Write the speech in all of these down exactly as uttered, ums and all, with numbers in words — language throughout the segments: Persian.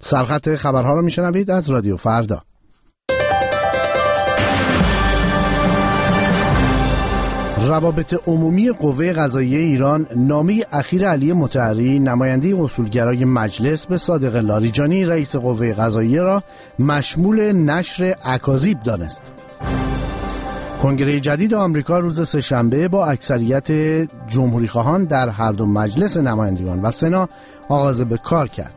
سرخط خبرها رو میشنوید از رادیو فردا. روابط عمومی قوه قضاییه ایران نامه اخیر علی مطهری نماینده اصولگرای مجلس به صادق لاریجانی رئیس قوه قضاییه را مشمول نشر اکاذیب دانست. کنگره جدید آمریکا روز سه‌شنبه با اکثریت جمهوری‌خواهان در هر دو مجلس نمایندگان و سنا آغاز به کار کرد.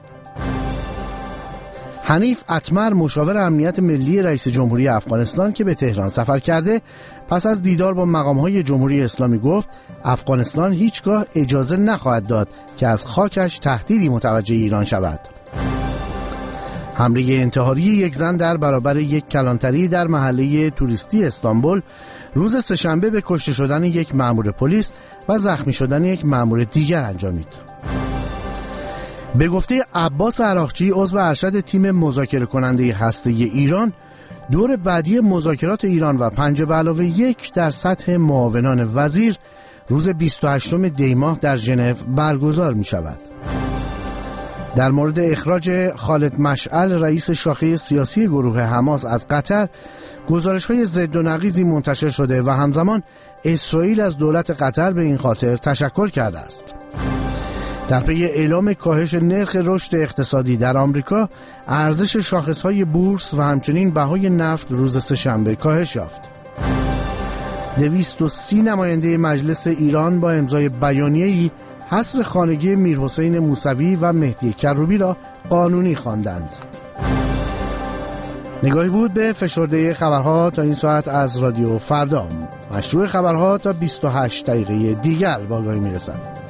حنیف اتمر مشاور امنیت ملی رئیس جمهوری افغانستان که به تهران سفر کرده پس از دیدار با مقام‌های جمهوری اسلامی گفت افغانستان هیچگاه اجازه نخواهد داد که از خاکش تهدیدی متوجه ایران شود. حمله انتحاری یک زن در برابر یک کلانتری در محله توریستی استانبول روز سه‌شنبه به کشته شدن یک مأمور پلیس و زخمی شدن یک مأمور دیگر انجامید. به گفته عباس عراقچی عضو ارشد تیم مذاکره کننده هسته‌ای ایران، دور بعدی مذاکرات ایران و پنج به علاوه یک در سطح معاونان وزیر روز بیست و هشتم دی ماه در ژنو برگزار می شود. در مورد اخراج خالد مشعل رئیس شاخه سیاسی گروه حماس از قطر گزارش‌های ضد و نقیضی منتشر شده و همزمان اسرائیل از دولت قطر به این خاطر تشکر کرده است. در پی اعلام کاهش نرخ رشد اقتصادی در آمریکا، ارزش شاخص‌های بورس و همچنین بهای نفت روز سه‌شنبه کاهش یافت. دویست و سی نماینده مجلس ایران با امضای بیانیه‌ای حصر خانگی میرحسین موسوی و مهدی کروبی را قانونی خواندند. نگاهی بود به فشرده خبرها تا این ساعت از رادیو فردا. مشروع خبرها تا بیست و هشت دقیقه دیگر با آگاهی میرسد.